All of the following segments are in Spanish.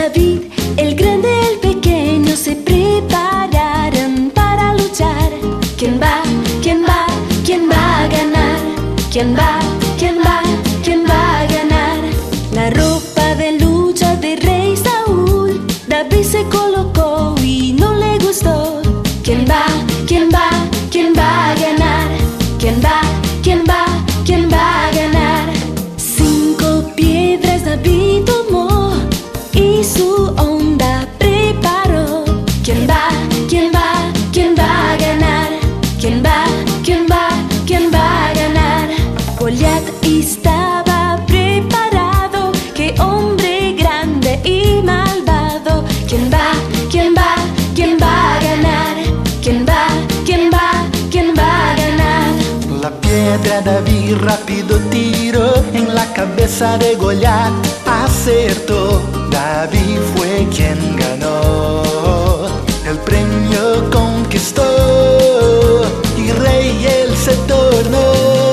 David, el grande, el pequeño se prepararon para luchar. ¿Quién va? ¿Quién va? ¿Quién va a ganar? ¿Quién va? ¿Quién va? ¿Quién va a ganar? La ropa de lucha de rey Saúl, David se colocó y no le gustó. ¿Quién va? ¿Quién va? ¿Quién va a ganar? ¿Quién va? ¿Quién va? ¿Quién va a ganar? 5 piedras David tomó y su onda preparó. ¿Quién va? ¿Quién va? ¿Quién va a ganar? ¿Quién va? ¿Quién va? ¿Quién va a ganar? Goliat estaba preparado, qué hombre grande y malvado. ¿Quién va? ¿Quién va? ¿Quién va a ganar? ¿Quién va? ¿Quién va? ¿Quién va a ganar? La piedra David rápido tiró en la cabeza de Goliat, acertó. David fue quien ganó, el premio conquistó y rey él se tornó.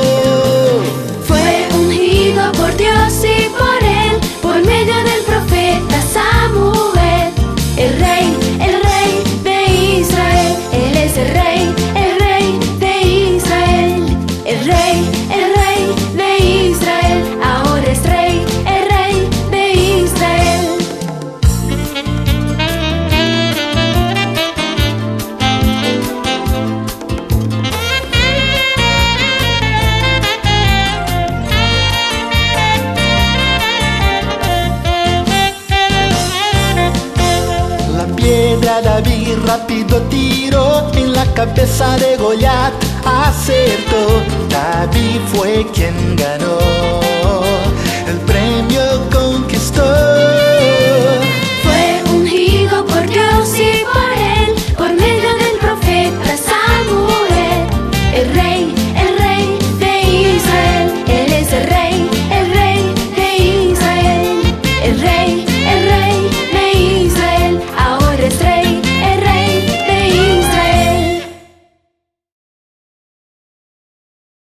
Fue ungido por Dios y por él, por medio del profeta Samuel. El rey de Israel, él es el rey de Israel. El rey de Israel, ahora es rey, el rey de Israel. La piedra David rápido tiró en la cabeza de Goliat, acertó. David fue quien ganó.